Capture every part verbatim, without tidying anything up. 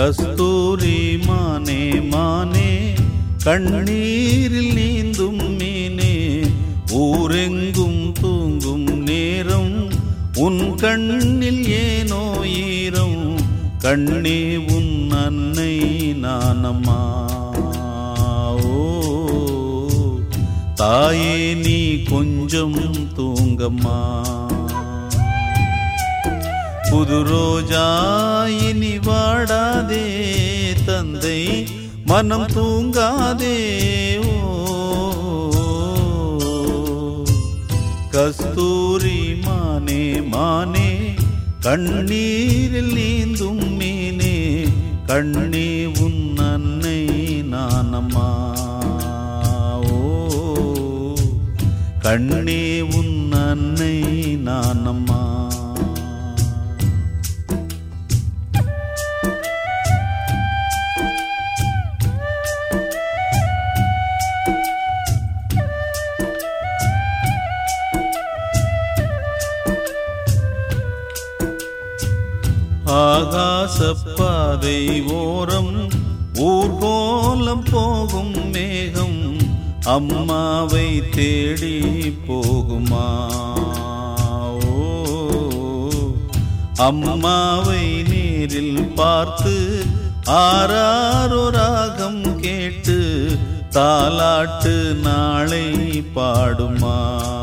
கஸ்தூரி மானே மானே கண்ணீரில் நீந்தும் மீனே, ஊரெங்கும் தூங்கும் நேரம் உன் கண்ணில் ஏனோ ஈரம், கண்ணே உன் அன்னை நானம்மா. ஓ தாயே நீ கொஞ்சம் தூங்கம்மா. புது ரோஜா இனி வாடாதே, தந்தை மனம் தூங்காதே. ஓ கஸ்தூரி மானே மானே கண்ணீரில் நீந்தும் மீனே, கண்ணே உன் அன்னை நானம்மா. ஓ கண்ணே உன் அன்னை நானம்மா. ஆகாசப்பாதை ஓரம் ஊர்கோலம் போகும் மேகம், அம்மாவை தேடி போகுமா. ஓ அம்மாவை நேரில் பார்த்து ஆராரோ ராகம் கேட்டு தாலாட்டு நாளை பாடுமா.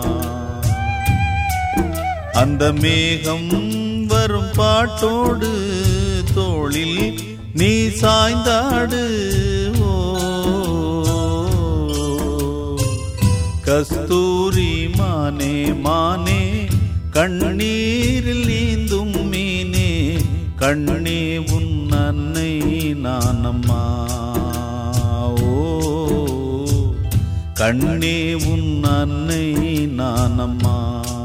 அந்த மேகம் வரும் பாட்டோடு தோளில் நீ சாய்ந்தாடு. ஓ கஸ்தூரி மானே மானே கண்ணீரில் நீந்தும் மீனே, கண்ணே உன் அன்னை நானம்மா. ஓ கண்ணே உன் அன்னை நானம்மா.